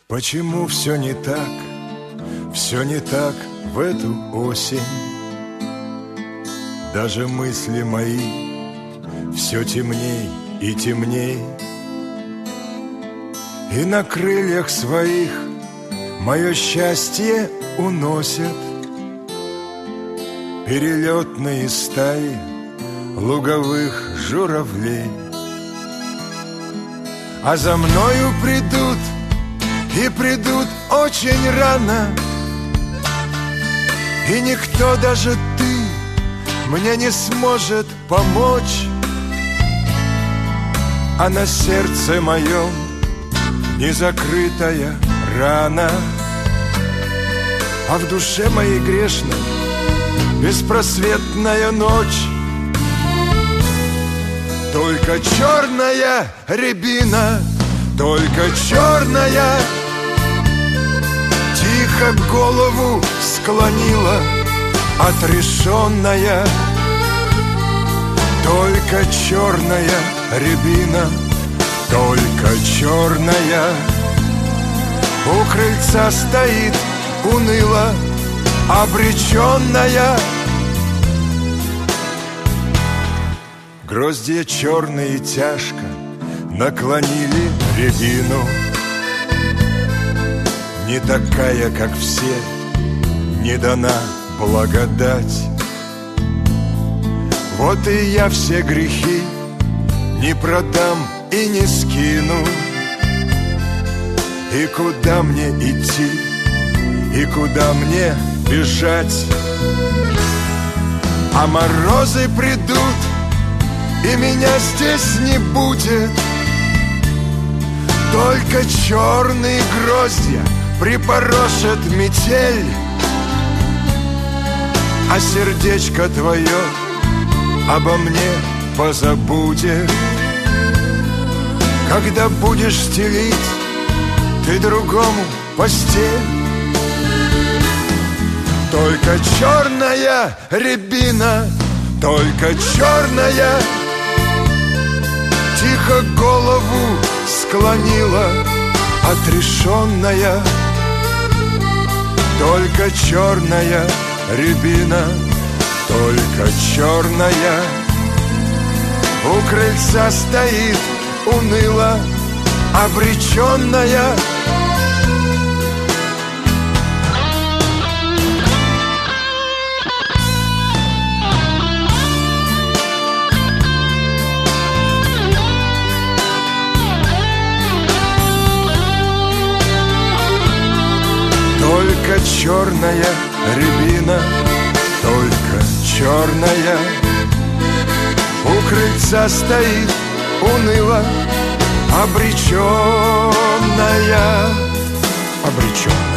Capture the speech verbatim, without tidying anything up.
Почему все не так, все не так в эту осень? Даже мысли мои все темней и темней, и на крыльях своих мое счастье уносят перелетные стаи луговых журавлей. А за мною придут, и придут очень рано, и никто, даже ты, мне не сможет помочь. А на сердце моем незакрытая рана, а в душе моей грешной беспросветная ночь. Только черная рябина, только черная, тихо голову склонила, отрешенная. Только черная рябина, только черная, у крыльца стоит уныло, обреченная. Гроздья черные тяжко наклонили рябину, не такая, как все, не дана благодать. Вот и я все грехи не продам и не скину. И куда мне идти, и куда мне бежать? А морозы придут, и меня здесь не будет. Только черные гроздья припорошат метель, а сердечко твое обо мне позабудет. Когда будешь стелить ты другому постель, только черная рябина, только черная, тихо голову склонила, отрешенная. Только черная рябина, только черная, у крыльца стоит уныло, обреченная. Только черная рябина, только черная, у крыльца стоит уныло, обреченная, обреченная.